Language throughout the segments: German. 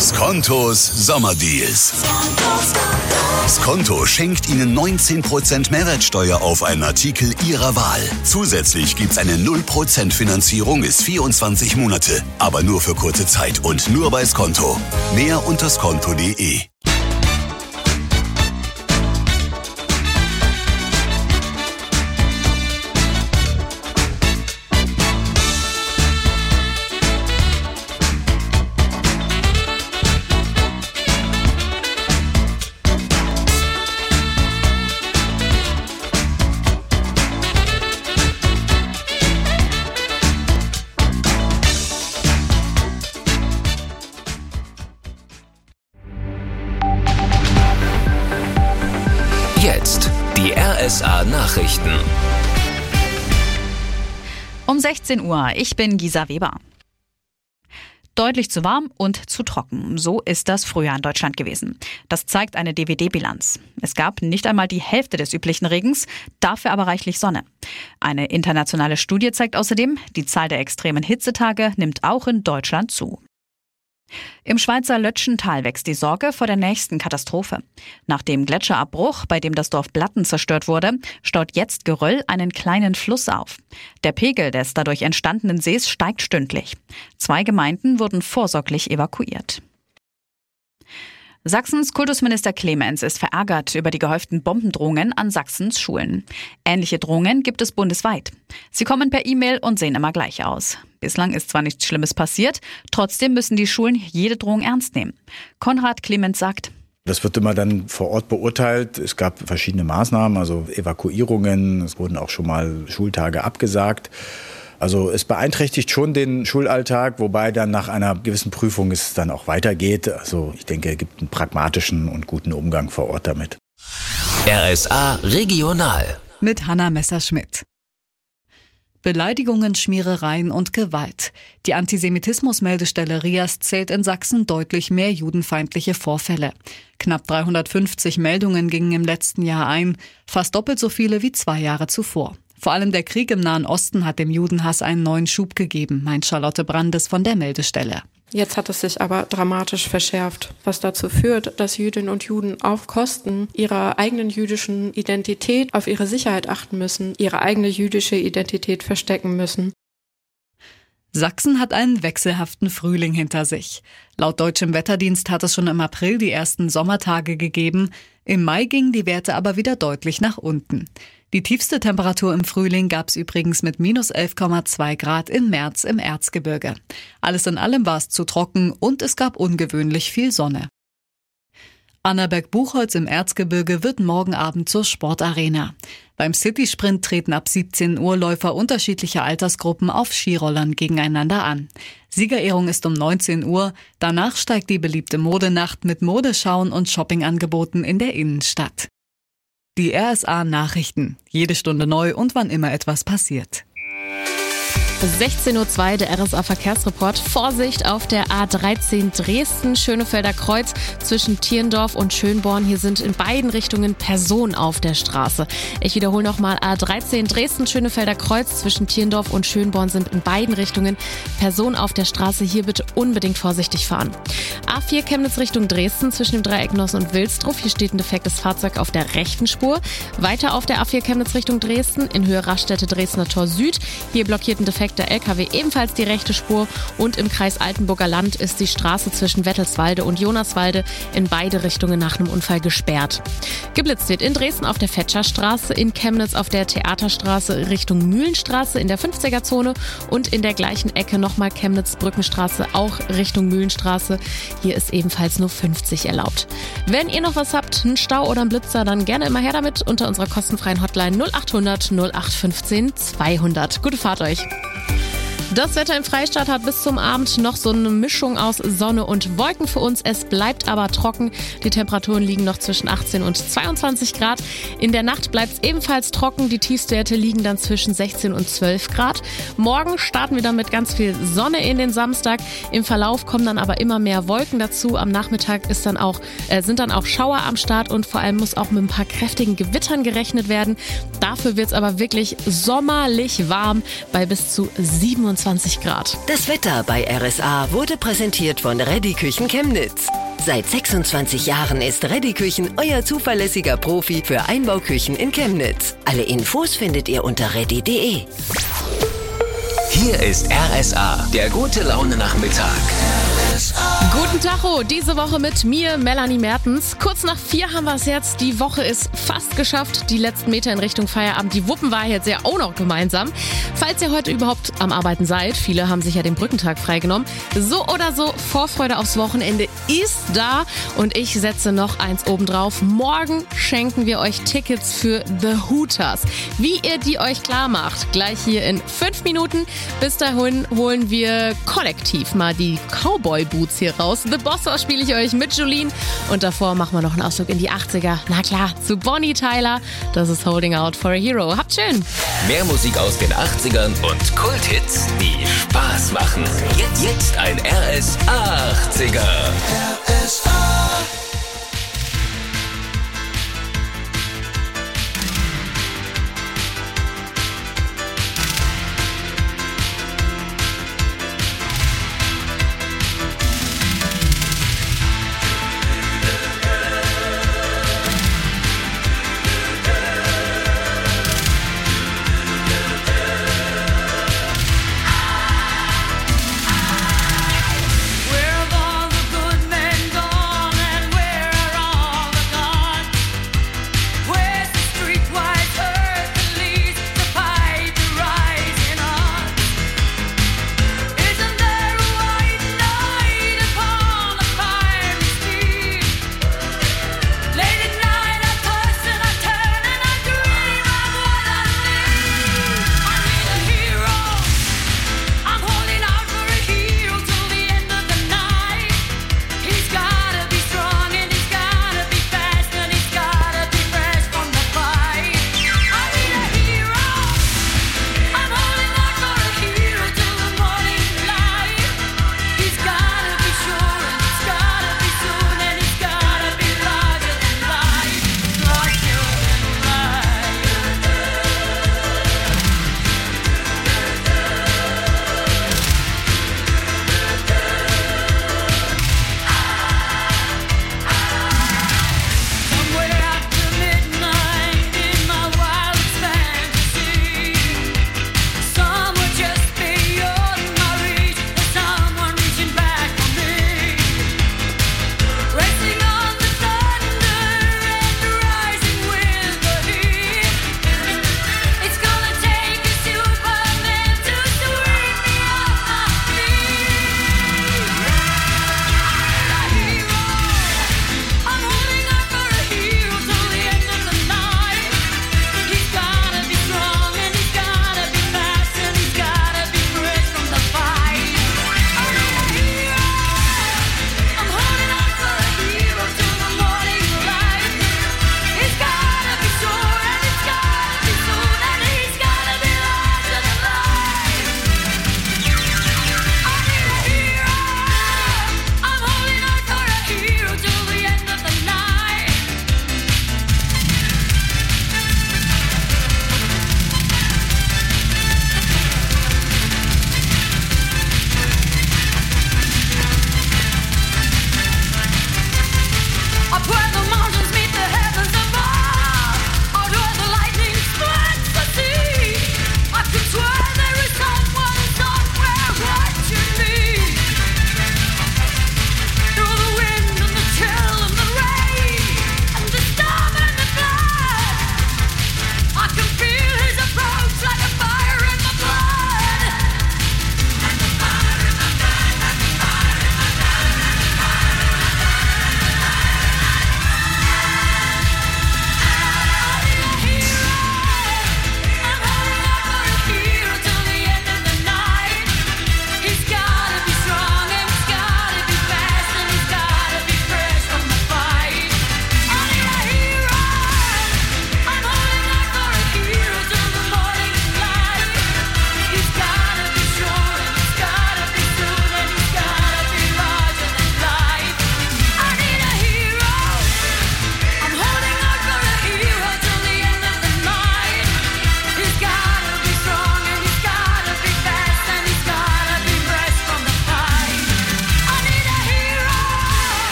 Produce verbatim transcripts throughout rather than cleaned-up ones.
Skontos Sommerdeals. Skonto schenkt Ihnen neunzehn Prozent Mehrwertsteuer auf einen Artikel Ihrer Wahl. Zusätzlich gibt's eine null Prozent Finanzierung bis vierundzwanzig Monate. Aber nur für kurze Zeit und nur bei Skonto. Mehr unter skonto punkt de. Jetzt die R S A-Nachrichten. Um sechzehn Uhr, ich bin Gisa Weber. Deutlich zu warm und zu trocken. So ist das Frühjahr in Deutschland gewesen. Das zeigt eine D W D-Bilanz. Es gab nicht einmal die Hälfte des üblichen Regens, dafür aber reichlich Sonne. Eine internationale Studie zeigt außerdem, die Zahl der extremen Hitzetage nimmt auch in Deutschland zu. Im Schweizer Lötschental wächst die Sorge vor der nächsten Katastrophe. Nach dem Gletscherabbruch, bei dem das Dorf Blatten zerstört wurde, staut jetzt Geröll einen kleinen Fluss auf. Der Pegel des dadurch entstandenen Sees steigt stündlich. Zwei Gemeinden wurden vorsorglich evakuiert. Sachsens Kultusminister Clemens ist verärgert über die gehäuften Bombendrohungen an Sachsens Schulen. Ähnliche Drohungen gibt es bundesweit. Sie kommen per E-Mail und sehen immer gleich aus. Bislang ist zwar nichts Schlimmes passiert, trotzdem müssen die Schulen jede Drohung ernst nehmen. Konrad Clemens sagt: Das wird immer dann vor Ort beurteilt. Es gab verschiedene Maßnahmen, also Evakuierungen. Es wurden auch schon mal Schultage abgesagt. Also es beeinträchtigt schon den Schulalltag, wobei dann nach einer gewissen Prüfung es dann auch weitergeht. Also ich denke, es gibt einen pragmatischen und guten Umgang vor Ort damit. R S A Regional. Mit Hanna Messerschmidt. Beleidigungen, Schmierereien und Gewalt. Die Antisemitismus-Meldestelle RIAS zählt in Sachsen deutlich mehr judenfeindliche Vorfälle. Knapp dreihundertfünfzig Meldungen gingen im letzten Jahr ein, fast doppelt so viele wie zwei Jahre zuvor. Vor allem der Krieg im Nahen Osten hat dem Judenhass einen neuen Schub gegeben, meint Charlotte Brandes von der Meldestelle. Jetzt hat es sich aber dramatisch verschärft, was dazu führt, dass Jüdinnen und Juden auf Kosten ihrer eigenen jüdischen Identität auf ihre Sicherheit achten müssen, ihre eigene jüdische Identität verstecken müssen. Sachsen hat einen wechselhaften Frühling hinter sich. Laut deutschem Wetterdienst hat es schon im April die ersten Sommertage gegeben. Im Mai gingen die Werte aber wieder deutlich nach unten. Die tiefste Temperatur im Frühling gab es übrigens mit minus elf Komma zwei Grad im März im Erzgebirge. Alles in allem war es zu trocken und es gab ungewöhnlich viel Sonne. Annaberg-Buchholz im Erzgebirge wird morgen Abend zur Sportarena. Beim Citysprint treten ab siebzehn Uhr Läufer unterschiedlicher Altersgruppen auf Skirollern gegeneinander an. Siegerehrung ist um neunzehn Uhr. Danach steigt die beliebte Modenacht mit Modeschauen und Shoppingangeboten in der Innenstadt. Die R S A-Nachrichten. Jede Stunde neu und wann immer etwas passiert. sechzehn Uhr zwei, der R S A-Verkehrsreport. Vorsicht auf der A dreizehn Dresden-Schönefelder Kreuz zwischen Tierndorf und Schönborn. Hier sind in beiden Richtungen Personen auf der Straße. Ich wiederhole nochmal, A dreizehn Dresden-Schönefelder Kreuz zwischen Tierndorf und Schönborn sind in beiden Richtungen Personen auf der Straße. Hier bitte unbedingt vorsichtig fahren. A vier Chemnitz Richtung Dresden zwischen dem Dreieck Nossen und Wilsdruff. Hier steht ein defektes Fahrzeug auf der rechten Spur. Weiter auf der A vier Chemnitz Richtung Dresden in Höhe Raststätte Dresdner Tor Süd. Hier blockiert ein defektes Der L K W ebenfalls die rechte Spur und im Kreis Altenburger Land ist die Straße zwischen Wettelswalde und Jonaswalde in beide Richtungen nach einem Unfall gesperrt. Geblitzt wird in Dresden auf der Fetscherstraße, in Chemnitz auf der Theaterstraße Richtung Mühlenstraße in der fünfziger-Zone und in der gleichen Ecke nochmal Chemnitz-Brückenstraße auch Richtung Mühlenstraße. Hier ist ebenfalls nur fünfzig erlaubt. Wenn ihr noch was habt, einen Stau oder einen Blitzer, dann gerne immer her damit unter unserer kostenfreien Hotline null acht hundert null acht fünfzehn zweihundert. Gute Fahrt euch! Das Wetter im Freistaat hat bis zum Abend noch so eine Mischung aus Sonne und Wolken für uns. Es bleibt aber trocken. Die Temperaturen liegen noch zwischen achtzehn und zweiundzwanzig Grad. In der Nacht bleibt es ebenfalls trocken. Die Tiefstwerte liegen dann zwischen sechzehn und zwölf Grad. Morgen starten wir dann mit ganz viel Sonne in den Samstag. Im Verlauf kommen dann aber immer mehr Wolken dazu. Am Nachmittag ist dann auch, äh, sind dann auch Schauer am Start und vor allem muss auch mit ein paar kräftigen Gewittern gerechnet werden. Dafür wird es aber wirklich sommerlich warm bei bis zu siebenundzwanzig einundzwanzig Grad. Das Wetter bei R S A wurde präsentiert von Reddy Küchen Chemnitz. Seit sechsundzwanzig Jahren ist Reddy Küchen euer zuverlässiger Profi für Einbauküchen in Chemnitz. Alle Infos findet ihr unter reddy punkt de. Hier ist R S A, der gute Laune-Nachmittag. Guten Tacho, diese Woche mit mir, Melanie Mertens. Kurz nach vier haben wir es jetzt. Die Woche ist fast geschafft. Die letzten Meter in Richtung Feierabend, die wuppen wir jetzt ja auch noch gemeinsam. Falls ihr heute überhaupt am Arbeiten seid, viele haben sich ja den Brückentag freigenommen. So oder so, Vorfreude aufs Wochenende ist da. Und ich setze noch eins obendrauf. Morgen schenken wir euch Tickets für The Hooters. Wie ihr die euch klar macht, gleich hier in fünf Minuten. Bis dahin holen wir kollektiv mal die Cowboy-Boots hier raus. The Bosser spiele ich euch mit Jolene. Und davor machen wir noch einen Ausflug in die achtziger. Na klar, zu Bonnie Tyler. Das ist Holding Out for a Hero. Habt schön. Mehr Musik aus den achtzigern und Kulthits, die Spaß machen. Jetzt, jetzt ein R S A achtziger. R S A. Where have all the good men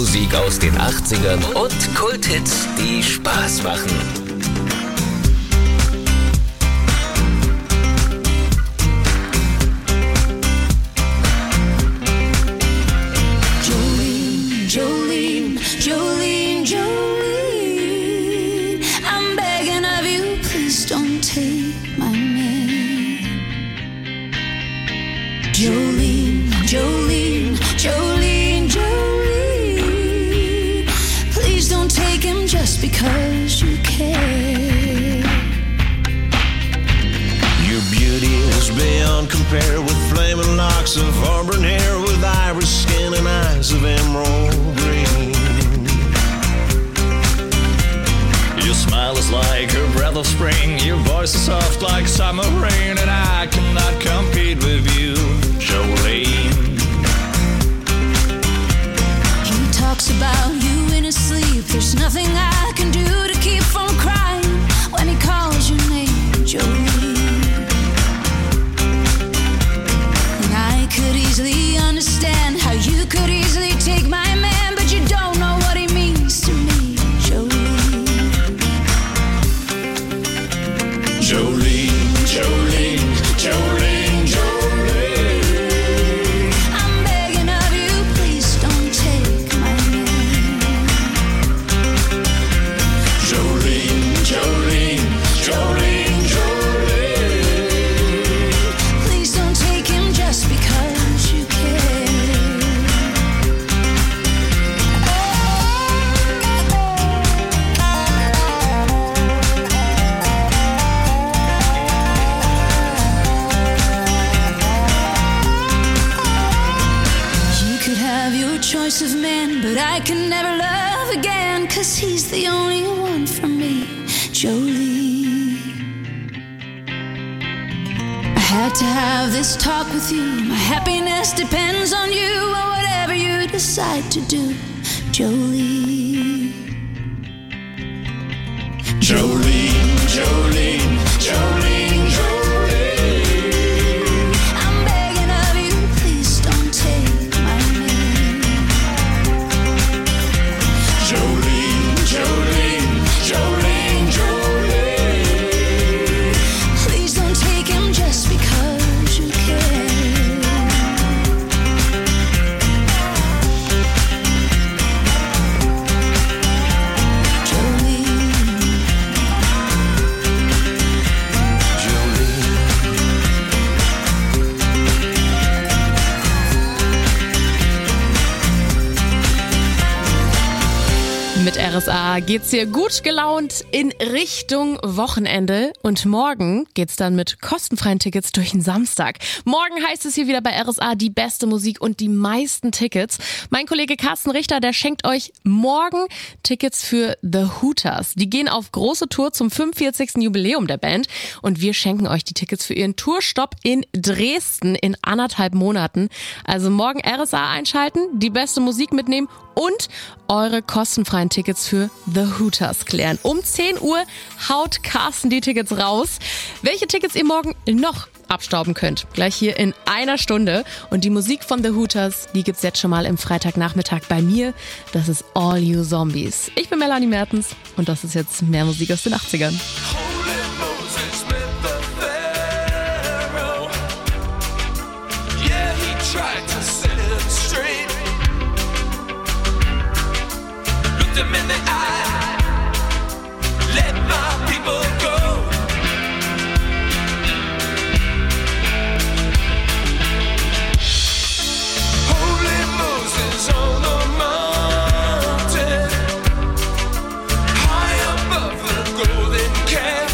Musik aus den achtzigern und Kulthits, die Spaß machen. Jolene, Jolene, Jolene, I'm begging of you, please don't take my man. Jolene, Jolene, Jolene, Jolene, please don't take him just because you can. Your beauty is beyond compare with flaming locks of auburn hair, with iris skin and eyes of emerald green. Your smile is like a breath of spring, your voice is soft like summer rain, and I cannot compete with you, Jolene. He talks about you in his sleep, there's nothing I can do to keep from crying when he calls your name, Jolene. And I could easily understand how you could easily take my man, but you don't know what he means to me, Jolene. Jolene, Jolene, Jolene, Jolene, I'm begging of you, please don't take my man. Jolene, Jolene, Jolene, Jolene, Please don't take him just because you can. You could have your choice of men, but I can never love again, 'cause he's the only one for me, Jolene. I had to have this talk with you. My happiness depends on you, or whatever you decide to do, Jolene. Jolene, Jolene, Jolene, Jolene, I'm begging of you, please don't take my man. Jolene, Jolene, Jolene, Jolene, Please don't take him just because you can. Mit R S A geht's hier gut gelaunt in Richtung Wochenende und morgen geht's dann mit kostenfreien Tickets durch den Samstag. Morgen heißt es hier wieder bei R S A die beste Musik und die meisten Tickets. Mein Kollege Carsten Richter, der schenkt euch morgen Tickets für The Hooters. Die gehen auf große Tour zum fünfundvierzigsten Jubiläum der Band und wir schenken euch die Tickets für ihren Tourstopp in Dresden in anderthalb Monaten. Also morgen R S A einschalten, die beste Musik mitnehmen und eure kostenfreien Tickets für The Hooters klären. Um zehn Uhr haut Carsten die Tickets raus. Welche Tickets ihr morgen noch abstauben könnt, gleich hier in einer Stunde. Und die Musik von The Hooters, die gibt's jetzt schon mal im Freitagnachmittag bei mir. Das ist All You Zombies. Ich bin Melanie Mertens und das ist jetzt mehr Musik aus den achtzigern. Him in the eye, let my people go. Holy Moses on the mountain, high above the golden calf.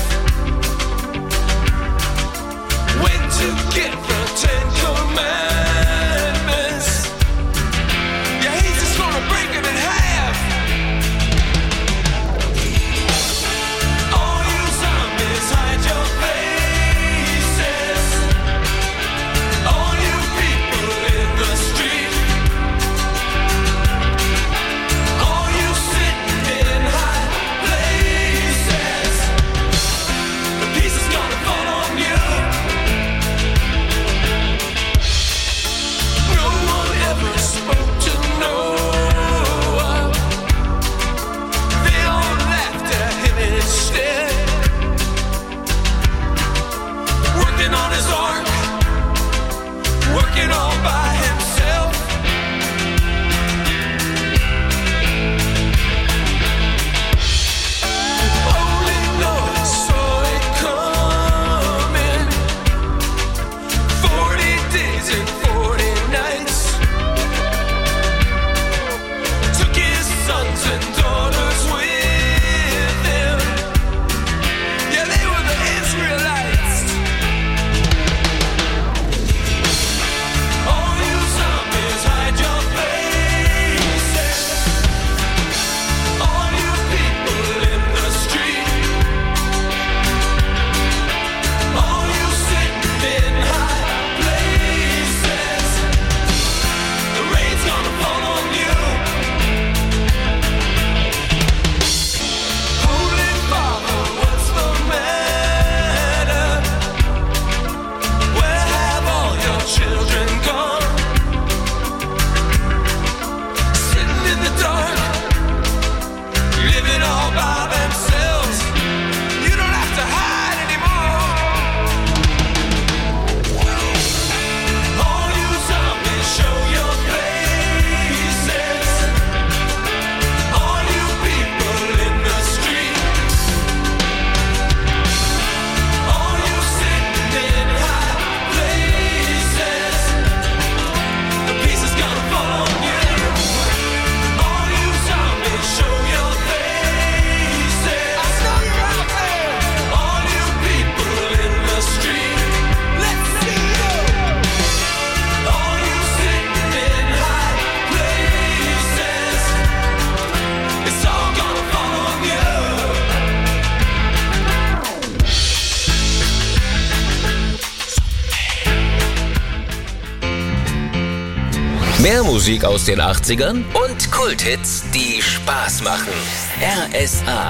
Mehr Musik aus den achtzigern und Kulthits, die Spaß machen. R S A.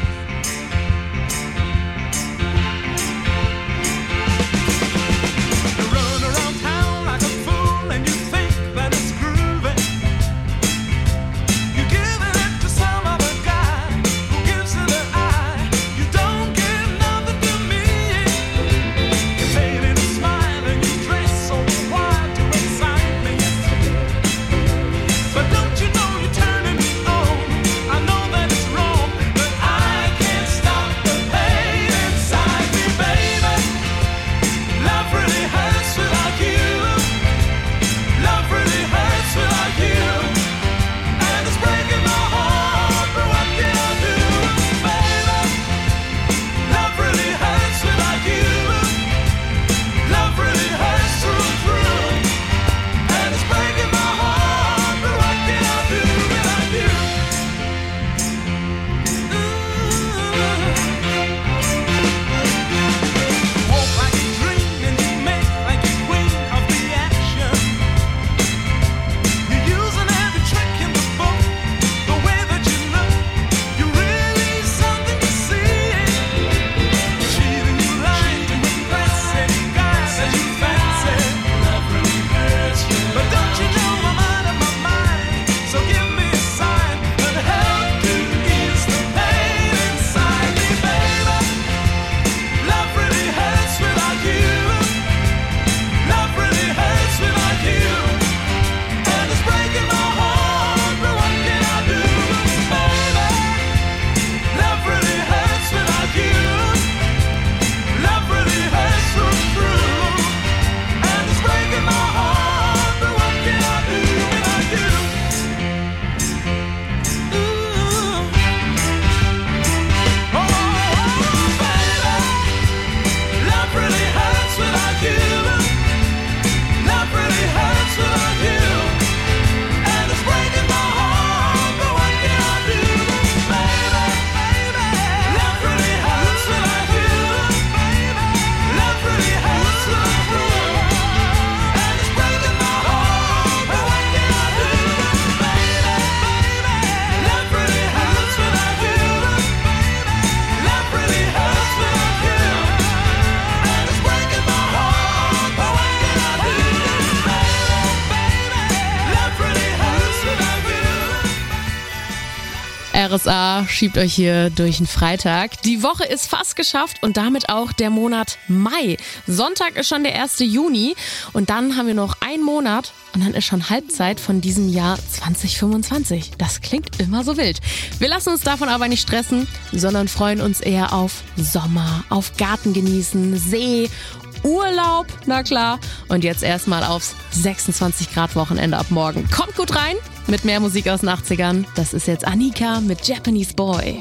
R S A schiebt euch hier durch den Freitag. Die Woche ist fast geschafft und damit auch der Monat Mai. Sonntag ist schon der erste Juni und dann haben wir noch einen Monat und dann ist schon Halbzeit von diesem Jahr zwanzig fünfundzwanzig. Das klingt immer so wild. Wir lassen uns davon aber nicht stressen, sondern freuen uns eher auf Sommer, auf Garten genießen, See, Urlaub, na klar. Und jetzt erstmal aufs sechsundzwanzig Grad Wochenende ab morgen. Kommt gut rein mit mehr Musik aus den achtzigern. Das ist jetzt Annika mit Japanese Boy.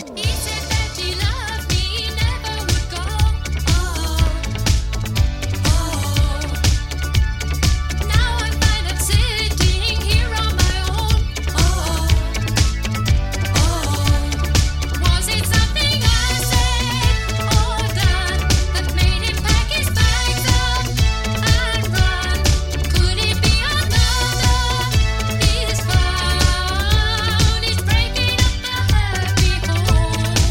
Breaking up the happy home.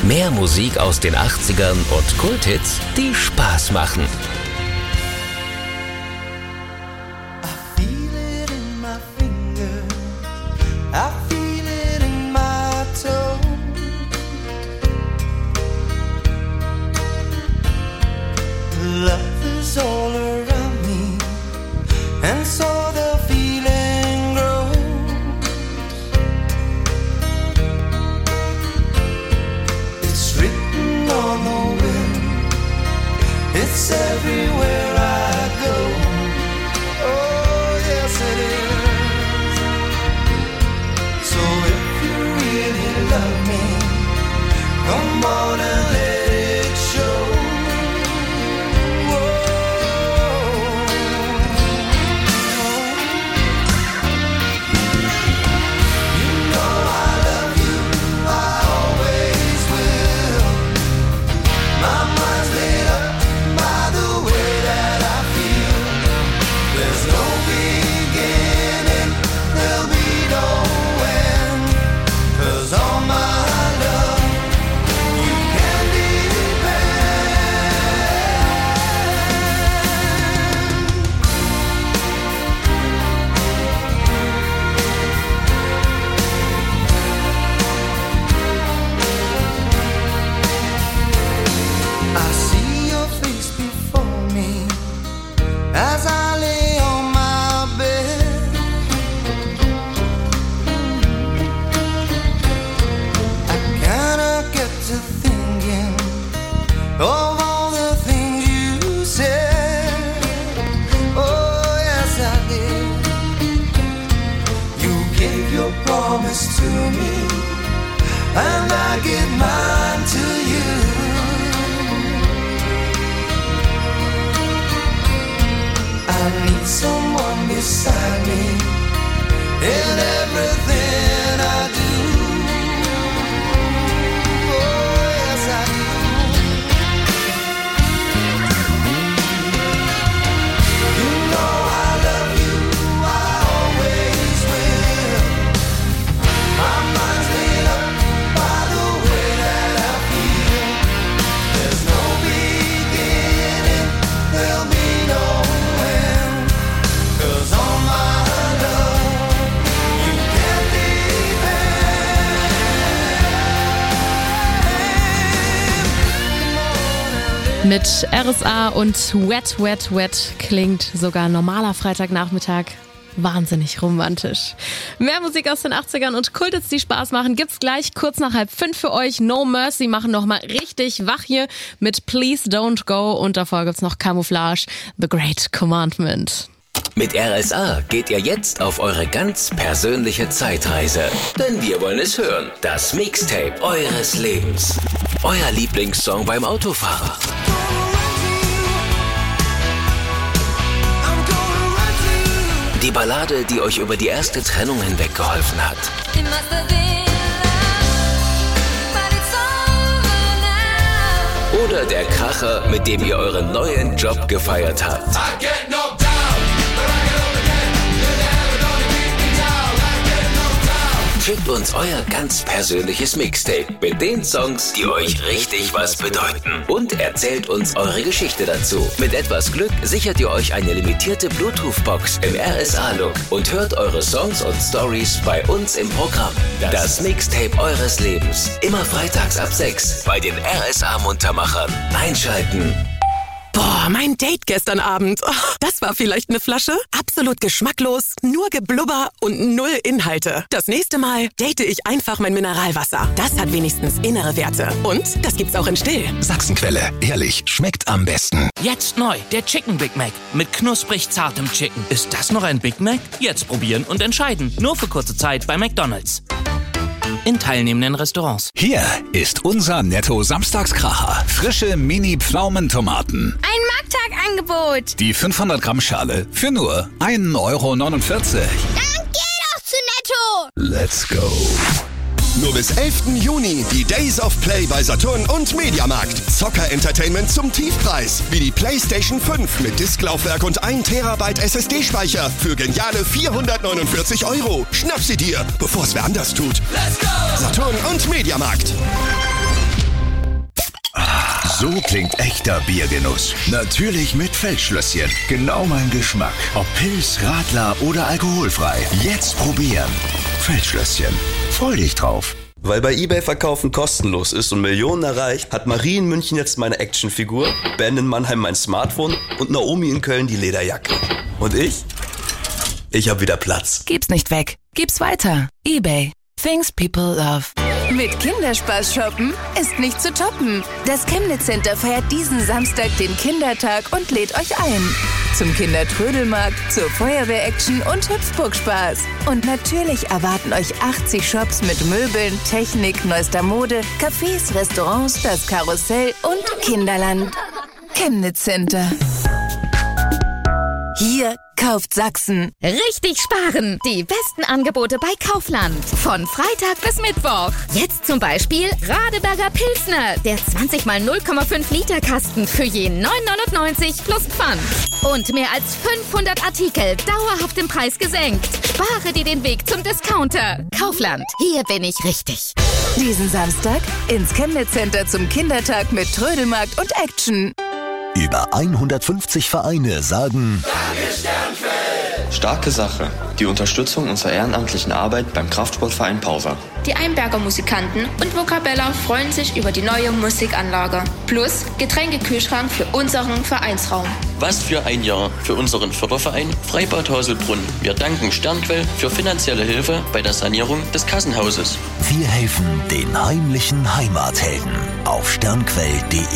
Mehr Musik aus den achtzigern und Kulthits, die Spaß machen. I feel it in my toe. Love is all around me, and so the feeling grows. It's written on the wind, it's everywhere I go. Oh, yes it is. So if you really love me, come on and let it show. To me, and I give mine to you. I need someone beside me in everything I do. Oh, yes, I do. You know I love you, I always will. My mind's made up by the way that I feel. There's no beginning, there'll be no end. 'Cause all my love, you can depend. Mit R S A und Wet, Wet, Wet klingt sogar normaler Freitagnachmittag wahnsinnig romantisch. Mehr Musik aus den achtzigern und Kulthits, die Spaß machen, gibt's gleich kurz nach halb fünf für euch. No Mercy machen nochmal richtig wach hier mit Please Don't Go und davor gibt's noch Camouflage, The Great Commandment. Mit R S A geht ihr jetzt auf eure ganz persönliche Zeitreise. Denn wir wollen es hören. Das Mixtape eures Lebens. Euer Lieblingssong beim Autofahren. Die Ballade, die euch über die erste Trennung hinweg geholfen hat. Oder der Kracher, mit dem ihr euren neuen Job gefeiert habt. Schickt uns euer ganz persönliches Mixtape mit den Songs, die euch richtig was bedeuten. Und erzählt uns eure Geschichte dazu. Mit etwas Glück sichert ihr euch eine limitierte Bluetooth-Box im R S A-Look und hört eure Songs und Stories bei uns im Programm. Das Mixtape eures Lebens. Immer freitags ab sechs bei den R S A-Muntermachern. Einschalten. Boah, mein Date gestern Abend. Oh, das war vielleicht eine Flasche? Absolut geschmacklos, nur Geblubber und null Inhalte. Das nächste Mal date ich einfach mein Mineralwasser. Das hat wenigstens innere Werte. Und das gibt's auch in still. Sachsenquelle. Ehrlich, schmeckt am besten. Jetzt neu, der Chicken Big Mac mit knusprig zartem Chicken. Ist das noch ein Big Mac? Jetzt probieren und entscheiden. Nur für kurze Zeit bei McDonald's. In teilnehmenden Restaurants. Hier ist unser Netto-Samstagskracher. Frische Mini-Pflaumentomaten. Ein Markttagangebot. Die fünfhundert Gramm Schale für nur ein Euro neunundvierzig. Dann geh doch zu Netto. Let's go. Nur bis elften Juni die Days of Play bei Saturn und Mediamarkt. Zocker-Entertainment zum Tiefpreis. Wie die PlayStation fünf mit Disklaufwerk und ein Terabyte S S D-Speicher für geniale vierhundertneunundvierzig Euro. Schnapp sie dir, bevor es wer anders tut. Let's go! Saturn und Mediamarkt. So klingt echter Biergenuss. Natürlich mit Feldschlösschen. Genau mein Geschmack. Ob Pils, Radler oder alkoholfrei. Jetzt probieren. Feldschlösschen. Freu dich drauf. Weil bei eBay Verkaufen kostenlos ist und Millionen erreicht, hat Marie in München jetzt meine Actionfigur, Ben in Mannheim mein Smartphone und Naomi in Köln die Lederjacke. Und ich? Ich hab wieder Platz. Gib's nicht weg. Gib's weiter. eBay. Things people love. Mit Kinderspaß shoppen ist nicht zu toppen. Das Chemnitz Center feiert diesen Samstag den Kindertag und lädt euch ein. Zum Kindertrödelmarkt, zur Feuerwehr-Action und Hüpfburgspaß. Und natürlich erwarten euch achtzig Shops mit Möbeln, Technik, neuester Mode, Cafés, Restaurants, das Karussell und Kinderland. Chemnitz Center. Hier kauft Sachsen. Richtig sparen. Die besten Angebote bei Kaufland. Von Freitag bis Mittwoch. Jetzt zum Beispiel Radeberger Pilsner. Der zwanzig mal null Komma fünf Liter Kasten für je neun neunundneunzig plus Pfand. Und mehr als fünfhundert Artikel dauerhaft im Preis gesenkt. Spare dir den Weg zum Discounter. Kaufland. Hier bin ich richtig. Diesen Samstag ins Chemnitz Center zum Kindertag mit Trödelmarkt und Action. Über hundertfünfzig Vereine sagen Starke Sache. Die Unterstützung unserer ehrenamtlichen Arbeit beim Kraftsportverein Pausa. Die Einberger Musikanten und Vocabella freuen sich über die neue Musikanlage. Plus Getränkekühlschrank für unseren Vereinsraum. Was für ein Jahr für unseren Förderverein Freibad Haselbrunn. Wir danken Sternquell für finanzielle Hilfe bei der Sanierung des Kassenhauses. Wir helfen den heimlichen Heimathelden auf sternquell punkt de.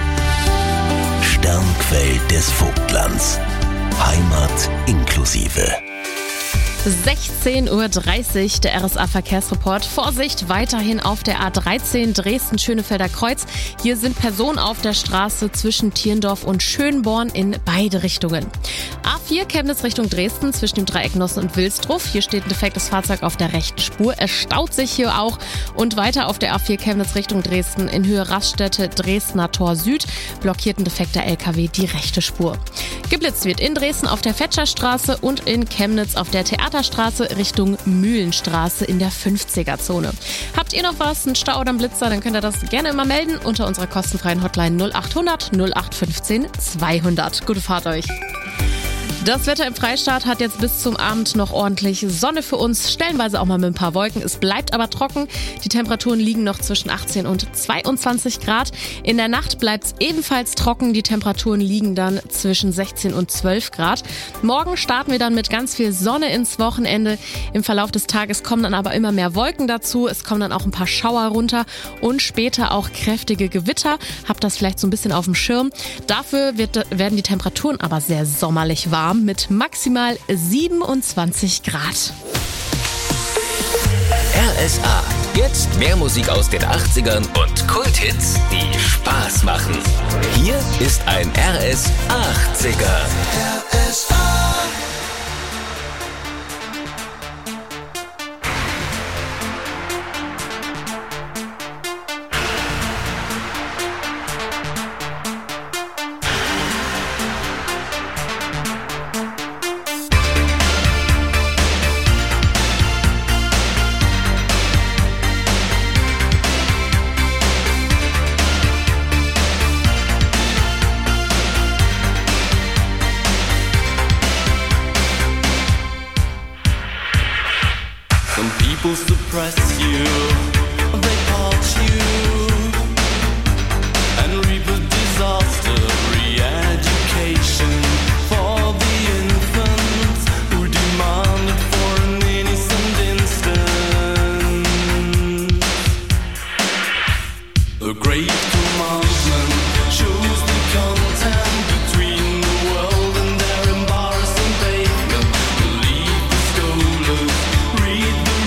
Sternquell des Vogtlands. Heimat inklusive. sechzehn Uhr dreißig, der R S A-Verkehrsreport. Vorsicht, weiterhin auf der A dreizehn Dresden-Schönefelder Kreuz. Hier sind Personen auf der Straße zwischen Tierndorf und Schönborn in beide Richtungen. A vier Chemnitz Richtung Dresden zwischen dem Dreieck Nossen und Wilsdruff. Hier steht ein defektes Fahrzeug auf der rechten Spur. Es staut sich hier auch. Und weiter auf der A vier Chemnitz Richtung Dresden in Höhe Raststätte Dresdner Tor Süd blockiert ein defekter L K W die rechte Spur. Geblitzt wird in Dresden auf der Fetscherstraße und in Chemnitz auf der Theater Straße Richtung Mühlenstraße in der fünfziger-Zone. Habt ihr noch was, einen Stau oder einen Blitzer, dann könnt ihr das gerne immer melden unter unserer kostenfreien Hotline null acht hundert null acht fünfzehn zweihundert. Gute Fahrt euch! Das Wetter im Freistaat hat jetzt bis zum Abend noch ordentlich Sonne für uns, stellenweise auch mal mit ein paar Wolken. Es bleibt aber trocken. Die Temperaturen liegen noch zwischen achtzehn und zweiundzwanzig Grad. In der Nacht bleibt es ebenfalls trocken. Die Temperaturen liegen dann zwischen sechzehn und zwölf Grad. Morgen starten wir dann mit ganz viel Sonne ins Wochenende. Im Verlauf des Tages kommen dann aber immer mehr Wolken dazu. Es kommen dann auch ein paar Schauer runter und später auch kräftige Gewitter. Habt das vielleicht so ein bisschen auf dem Schirm. Dafür wird, werden die Temperaturen aber sehr sommerlich warm mit maximal siebenundzwanzig Grad. R S A. Jetzt mehr Musik aus den achtzigern und Kulthits, die Spaß machen. Hier ist ein R S achtziger. R S A. Suppress you, they part you, and reap a disaster. Re-education for the infants who demanded for an innocent instant. The great commandment shows the content between the world and their embarrassing pavement. Believe the scholars, read the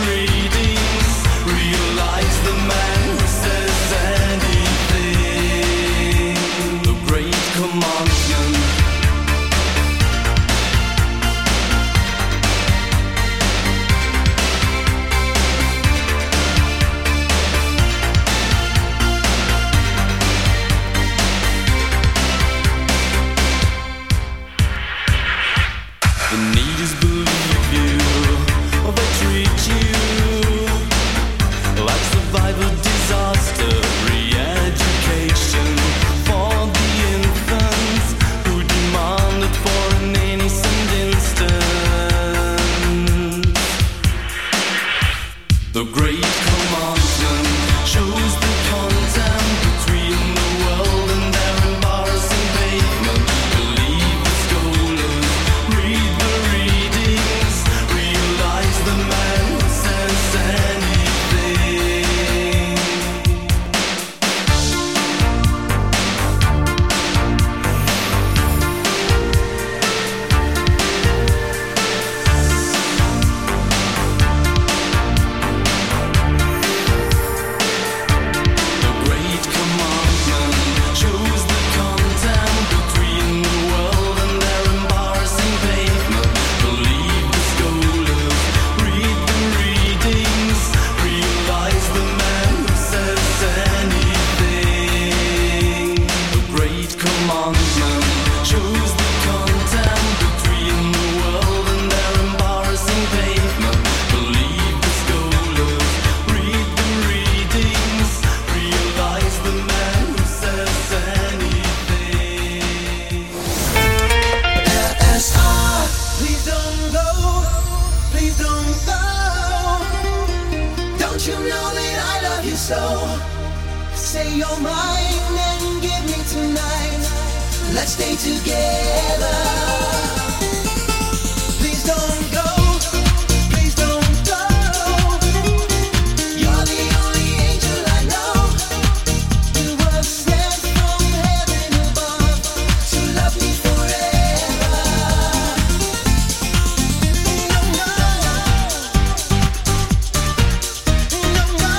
realize the man who says anything. The great commandment. The need is believe you, or they treat you like survival disaster, re-education for you're mine and give me tonight. Let's stay together. Please don't go. Please don't go. You're the only angel I know. You were sent from heaven above to love me forever. No, no. No, no.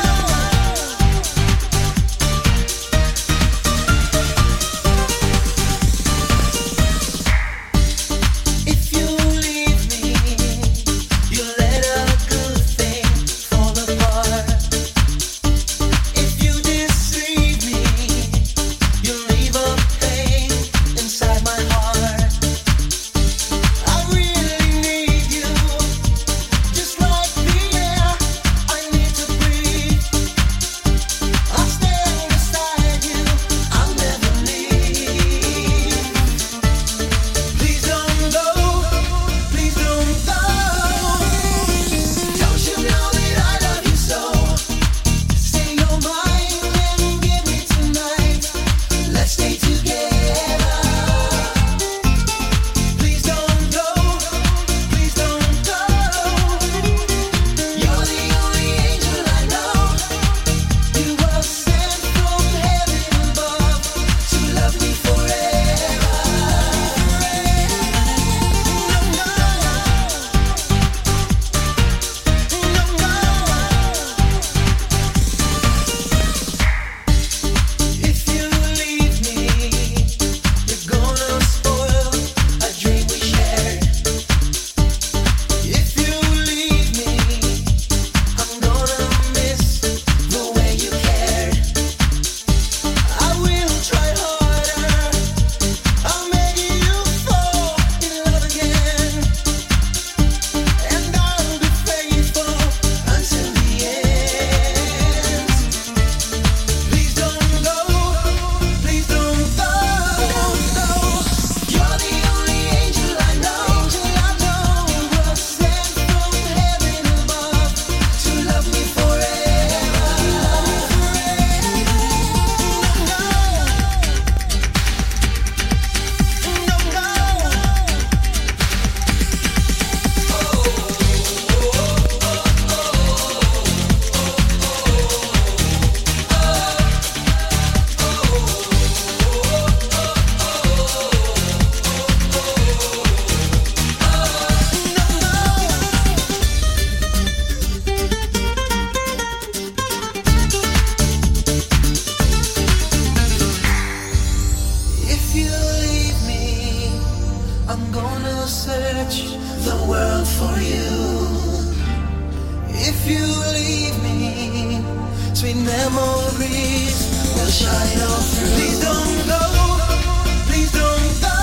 If you leave me, you let a good thing fall apart. If you deceive me, you leave a pain inside my heart. I really need you, just like the air I need to breathe. I'll stand beside you, I'll never leave. Please don't go, please don't go. Don't you know that I love you so? Say you're mine and give me tonight. Let's stay together. Please don't go, please don't go. You're the only angel I know. You were sent from heaven above to love me forever. If you leave me, you're gonna spoil a dream we shared. If you leave me, I'm gonna miss the way you cared. I will try harder. I'll make you fall in love again, and I'll be faithful until the end. Please don't go, please don't go. You're the only angel I know. You were sent from heaven above to love me forever. If you leave me, I'm gonna search the world for you. If you leave me, sweet memories will shine all through. Please don't go, please don't go.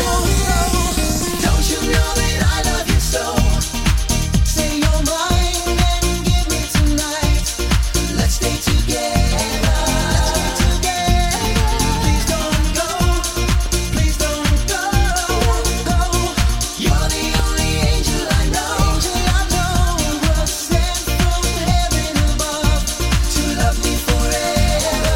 Don't you know that I love you so? Say you're mine and give me tonight. Let's stay together. Please don't go, please don't go. You're the only angel I know. You were sent from heaven above to love me forever.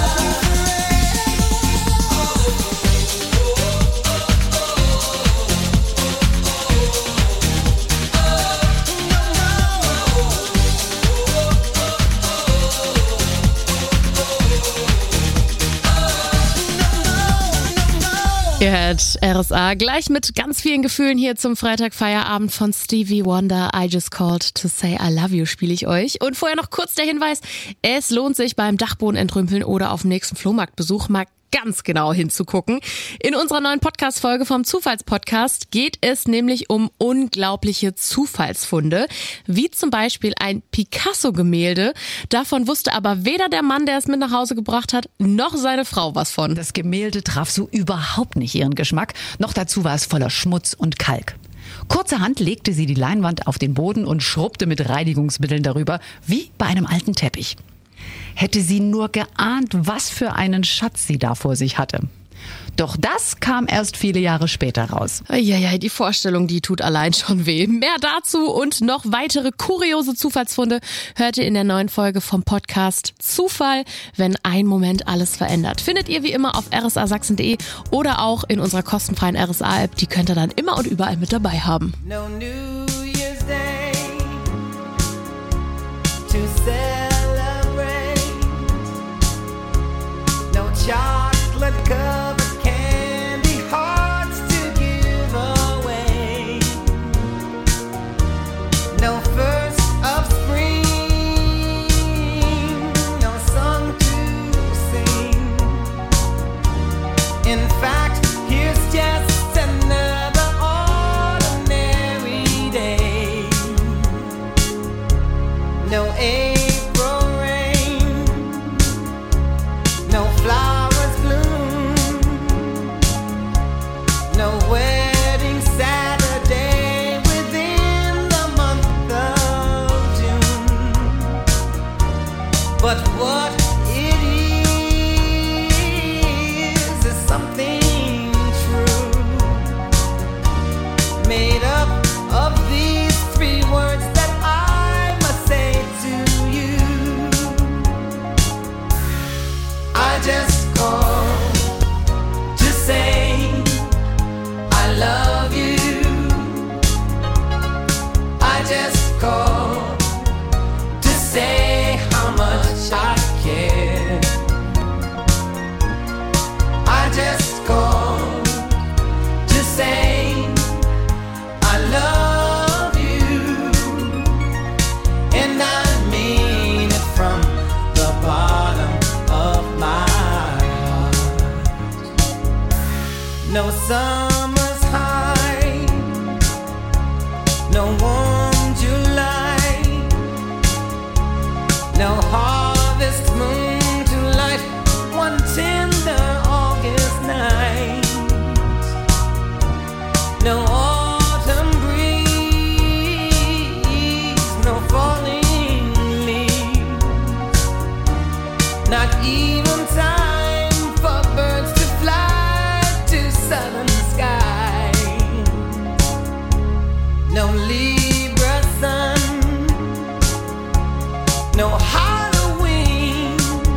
Ihr hört R S A gleich mit ganz vielen Gefühlen hier zum Freitagfeierabend von Stevie Wonder. I Just Called to Say I Love You spiele ich euch. Und vorher noch kurz der Hinweis, es lohnt sich beim Dachboden entrümpeln oder auf dem nächsten Flohmarktbesuch mal ganz genau hinzugucken. In unserer neuen Podcast-Folge vom Zufallspodcast geht es nämlich um unglaubliche Zufallsfunde, wie zum Beispiel ein Picasso-Gemälde. Davon wusste aber weder der Mann, der es mit nach Hause gebracht hat, noch seine Frau was von. Das Gemälde traf so überhaupt nicht ihren Geschmack. Noch dazu war es voller Schmutz und Kalk. Kurzerhand legte sie die Leinwand auf den Boden und schrubbte mit Reinigungsmitteln darüber, wie bei einem alten Teppich. Hätte sie nur geahnt, was für einen Schatz sie da vor sich hatte. Doch das kam erst viele Jahre später raus. Ja, die Vorstellung, die tut allein schon weh. Mehr dazu und noch weitere kuriose Zufallsfunde hört ihr in der neuen Folge vom Podcast Zufall, wenn ein Moment alles verändert. Findet ihr wie immer auf r s a sachsen punkt d e oder auch in unserer kostenfreien R S A-App. Die könnt ihr dann immer und überall mit dabei haben. No New Year's Day to celebrate. No chocolate covered candy hearts to give away. No first of spring, no song to sing. In fact, here's just another ordinary day. No April rain, no flowers bloom, no wedding Saturday within the month of June. But what it is is something true, made up of these three words that I must say to you. I just called to say I love you. I just called to say how much I care. I just called to say I love you, and I mean it from the bottom of my heart. No summer's high, no warm July, no harvest moon to light one tender August night. No autumn breeze, no falling leaves, not even time for birds to fly to southern skies. No Libra sun, no Halloween,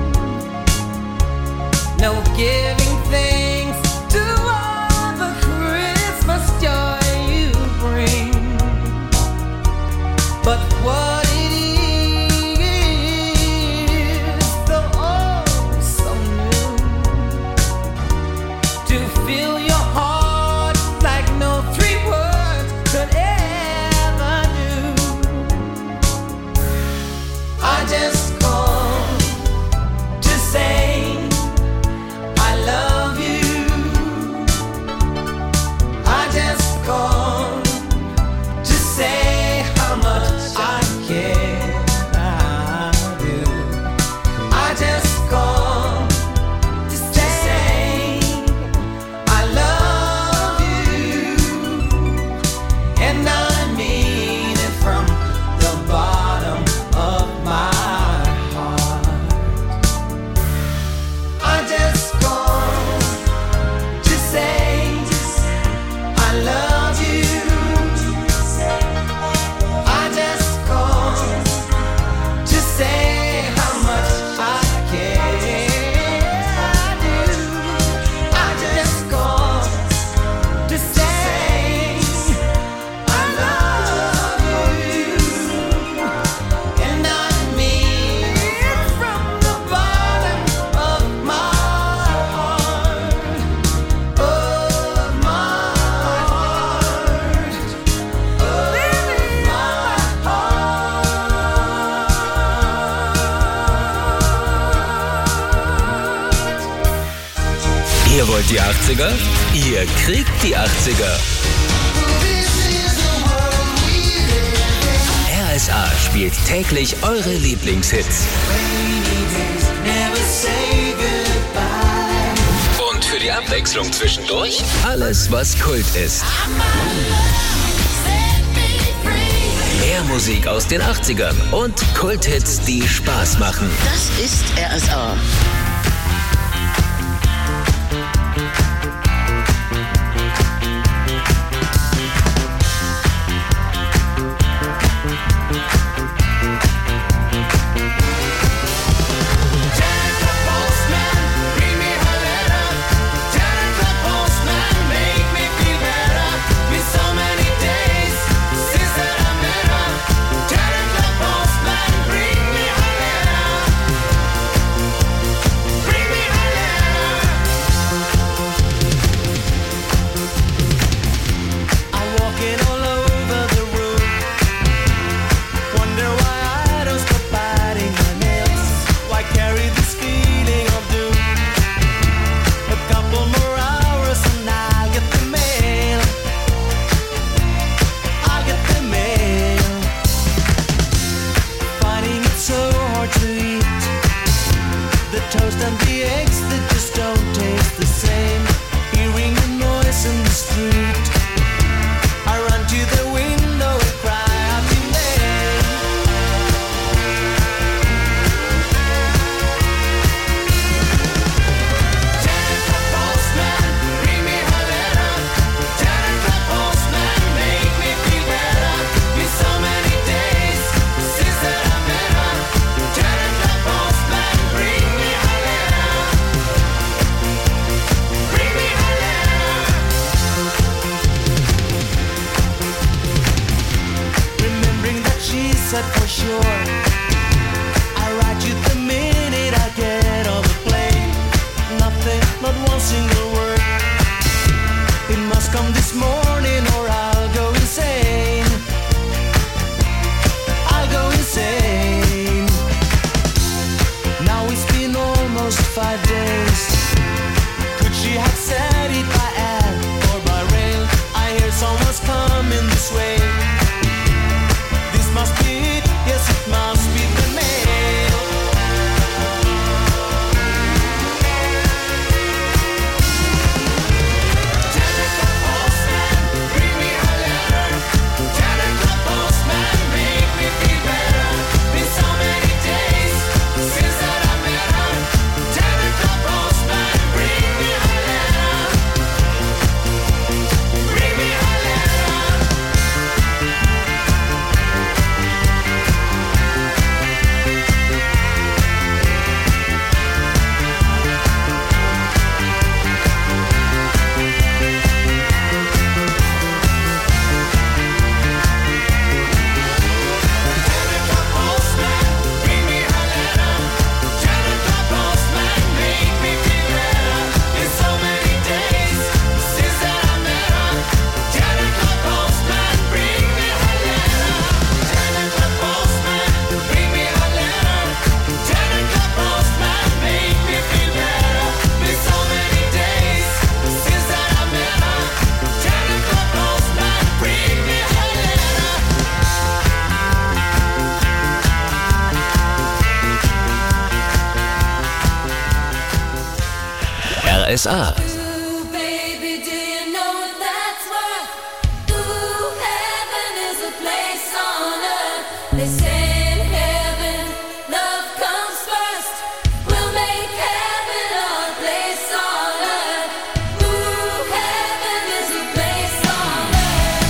no giving thanks to all the Christmas joy you bring. But what it is, so oh so new, to fill your heart like no three words could ever do. I just called to say I love you. I just called to say how much I care. I do. I just called to say I love you, and I mean it from the bottom of my heart. I just called to say I love you. I just called to say how much I care. I do. I just called to say I love you, and I mean it from the bottom of my heart, of my heart, of my Ihr wollt die achtziger? Ihr kriegt die achtziger. R S A spielt täglich eure Lieblingshits. Und für die Abwechslung zwischendurch alles, was Kult ist. Mehr Musik aus den achtzigern und Kulthits, die Spaß machen. Das ist R S A. walking all over the room. Wonder why I don't stop biting my nails. Why carry this feeling of doom? A couple more hours and I'll get the mail. I'll get the mail. Finding it so hard to eat. The toast and the eggs that just don't taste the same. Hearing the noise in the street, I run to the window and cry out in vain. Telephone postman, bring me her letter. Telephone postman, make me feel better. Been so many days since that I met her. Telephone postman, bring me her letter. Bring me her letter. Remembering that she said for sure, I write you the minute I get on the plane. Nothing, not one single word. It must come this morning or I'll go insane. I'll go insane. Now it's been almost five days. Could she have said it by air or by rail? I hear someone's coming this way. This must be it, yes it must be the mail. Telephone postman, bring me her letter. Telephone postman, make me feel better. Been so many days since that I met her. Telephone postman, bring me her letter. Bring me her letter. Telephone postman, bring me her letter. Telephone postman, make me feel better. Been so many days since that I met her. Telephone postman, bring me her letter. Telephone postman, bring me her letter. Telephone postman, make me feel better. Been so many days since that I met her. Telephone postman, bring me her letter. R S A. Baby, do you know what that's worth? Ooh, heaven is a place on earth. They say in heaven, love comes first. We'll make heaven our place on earth. Ooh, heaven is a place on earth.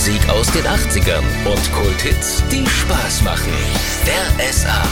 Musik aus den achtzigern und Kulthits, die Spaß machen. R S A.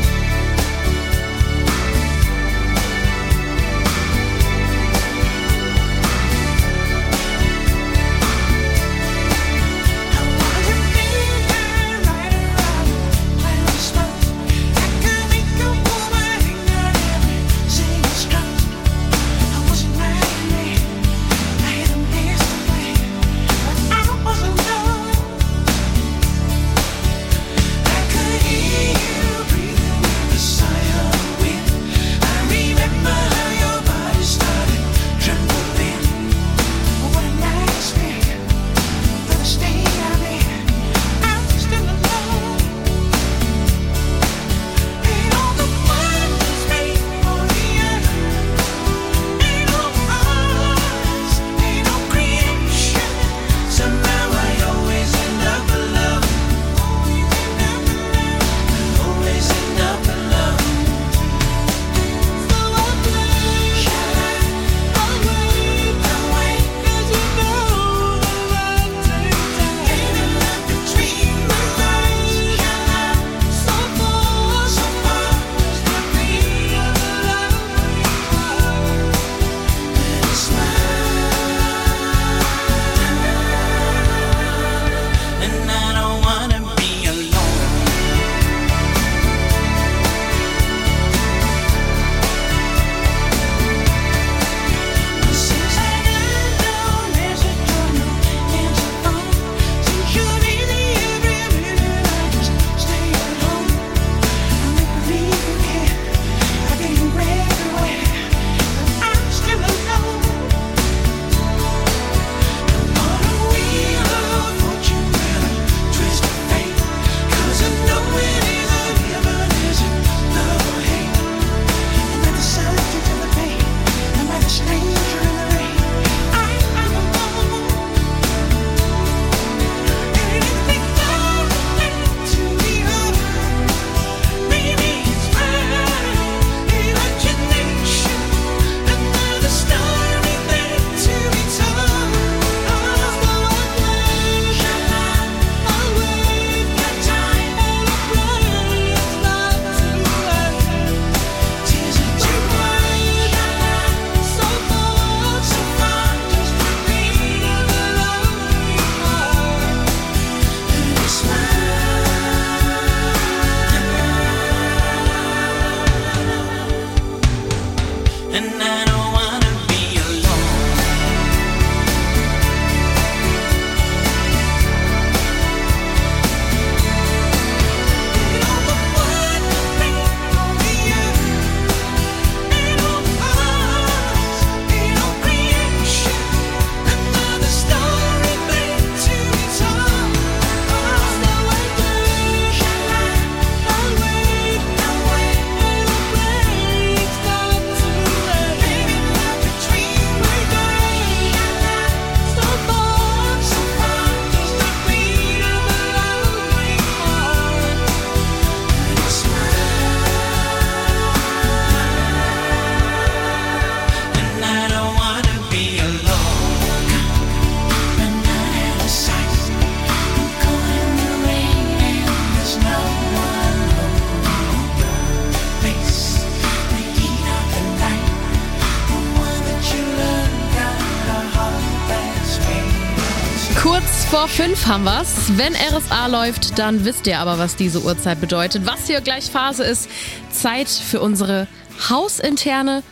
Kurz vor fünf haben wir's. Wenn R S A läuft, dann wisst ihr aber, was diese Uhrzeit bedeutet. Was hier gleich Phase ist, Zeit für unsere hausinterne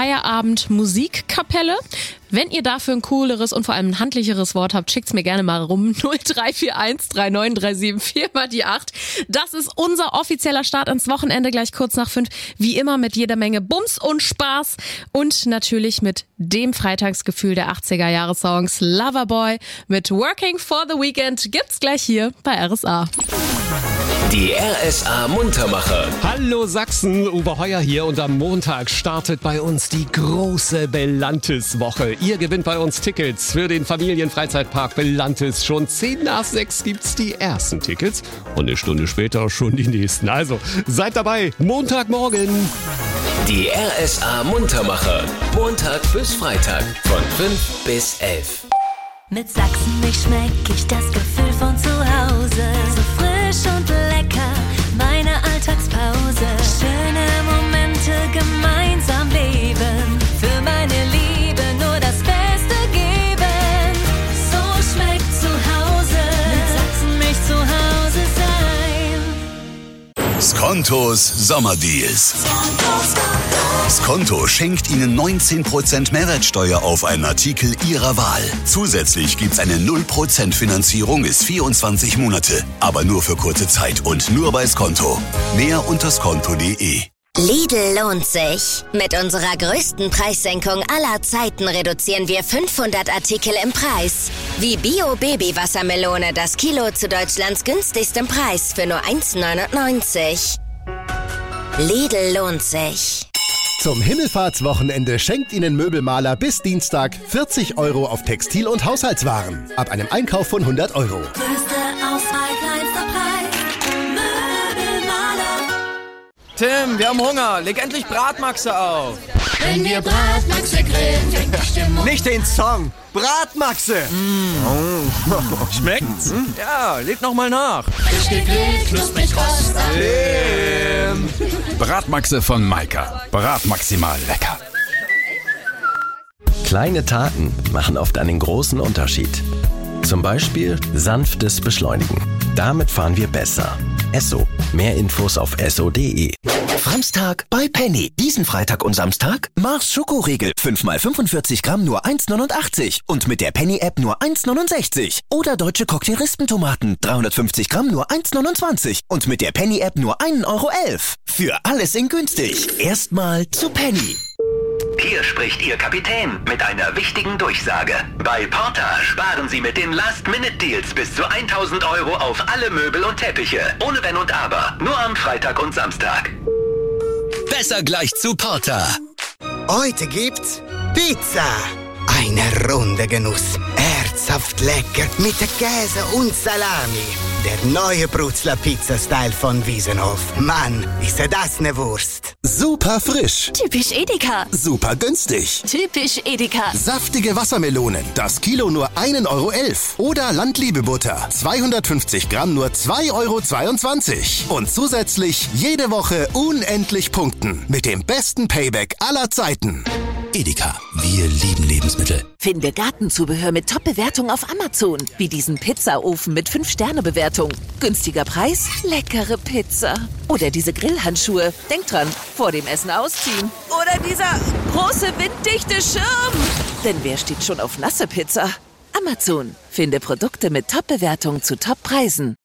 Feierabend-Musikkapelle. Wenn ihr dafür ein cooleres und vor allem ein handlicheres Wort habt, schickt's mir gerne mal rum. null drei vier eins drei neun drei sieben vier mal die acht. Das ist unser offizieller Start ins Wochenende, gleich kurz nach fünf. Wie immer mit jeder Menge Bums und Spaß und natürlich mit dem Freitagsgefühl der achtziger-Jahre-Songs. Loverboy mit Working for the Weekend gibt's gleich hier bei R S A. Die R S A Muntermacher. Hallo Sachsen, Uwe Heuer hier und am Montag startet bei uns die große Belantis-Woche. Ihr gewinnt bei uns Tickets für den Familienfreizeitpark Belantis. Schon zehn nach sechs gibt's die ersten Tickets und eine Stunde später schon die nächsten. Also seid dabei, Montagmorgen. Die R S A Muntermacher. Montag bis Freitag von fünf bis elf. Mit Sachsenmilch schmeck ich das Gefühl von zu Hause. So frisch und lecker, meine Alltagspause. Schöne Momente gemeinsam leben. Für meine Liebe nur das Beste geben. So schmeckt zu Hause. Mit Sachsenmilch zu Hause sein. Skontos Sommerdeals. Skonto schenkt Ihnen neunzehn Prozent Mehrwertsteuer auf einen Artikel Ihrer Wahl. Zusätzlich gibt's eine null Prozent Finanzierung bis vierundzwanzig Monate. Aber nur für kurze Zeit und nur bei Skonto. Mehr unter skonto punkt de. Lidl lohnt sich. Mit unserer größten Preissenkung aller Zeiten reduzieren wir fünfhundert Artikel im Preis. Wie Bio-Baby-Wassermelone, das Kilo zu Deutschlands günstigstem Preis für nur eins neunundneunzig. Lidl lohnt sich. Zum Himmelfahrtswochenende schenkt Ihnen Möbelmaler bis Dienstag vierzig Euro auf Textil- und Haushaltswaren. Ab einem Einkauf von hundert Euro. Größte Auswahl, kleinster Preis. Möbelmaler. Tim, wir haben Hunger. Leg endlich Bratmaxe auf. Wenn wir Bratmaxe grillen, fängt die Stimmung. Nicht den Song. Bratmaxe. Mm. Oh. Schmeckt's? Mm. Ja, leg noch mal nach. Frisch gegrillt, knusprig rostig. Tim. Bratmaxe von Maika. Bratmaximal lecker. Kleine Taten machen oft einen großen Unterschied. Zum Beispiel sanftes Beschleunigen. Damit fahren wir besser. Esso. Mehr Infos auf esso punkt de. Samstag bei Penny. Diesen Freitag und Samstag Mars Schokoriegel. fünf mal fünfundvierzig Gramm nur eins neunundachtzig. Und mit der Penny-App nur eins neunundsechzig. Oder deutsche Cocktail-Rispentomaten. dreihundertfünfzig Gramm nur eins neunundzwanzig. Und mit der Penny-App nur ein Euro elf. Für alles in günstig. Erstmal zu Penny. Hier spricht Ihr Kapitän mit einer wichtigen Durchsage. Bei Porta sparen Sie mit den Last-Minute-Deals bis zu tausend Euro auf alle Möbel und Teppiche. Ohne Wenn und Aber. Nur am Freitag und Samstag. Besser gleich zu Porta. Heute gibt's Pizza. Eine runde Genuss. Herzhaft lecker mit Käse und Salami. Der neue Brutzler Pizza-Style von Wiesenhof. Mann, ist das ne Wurst. Super frisch. Typisch Edeka. Super günstig. Typisch Edeka. Saftige Wassermelonen. Das Kilo nur ein Euro elf. Oder Landliebe-Butter. zweihundertfünfzig Gramm nur zwei Euro zweiundzwanzig. Und zusätzlich jede Woche unendlich punkten. Mit dem besten Payback aller Zeiten. Edeka. Wir lieben Lebensmittel. Finde Gartenzubehör mit Top-Bewertung auf Amazon. Wie diesen Pizzaofen mit fünf Sterne Bewertung. Günstiger Preis, leckere Pizza. Oder diese Grillhandschuhe. Denk dran, vor dem Essen ausziehen. Oder dieser große winddichte Schirm. Denn wer steht schon auf nasse Pizza? Amazon. Finde Produkte mit Top-Bewertung zu Top-Preisen.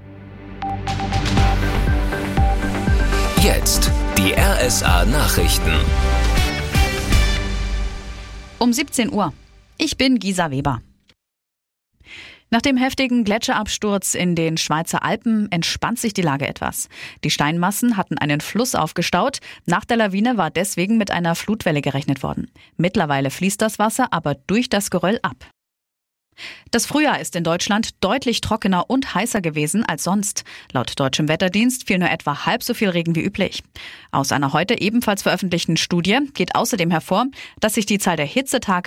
Jetzt die R S A-Nachrichten. Um siebzehn Uhr. Ich bin Gisa Weber. Nach dem heftigen Gletscherabsturz in den Schweizer Alpen entspannt sich die Lage etwas. Die Steinmassen hatten einen Fluss aufgestaut. Nach der Lawine war deswegen mit einer Flutwelle gerechnet worden. Mittlerweile fließt das Wasser aber durch das Geröll ab. Das Frühjahr ist in Deutschland deutlich trockener und heißer gewesen als sonst. Laut deutschem Wetterdienst fiel nur etwa halb so viel Regen wie üblich. Aus einer heute ebenfalls veröffentlichten Studie geht außerdem hervor, dass sich die Zahl der Hitzetage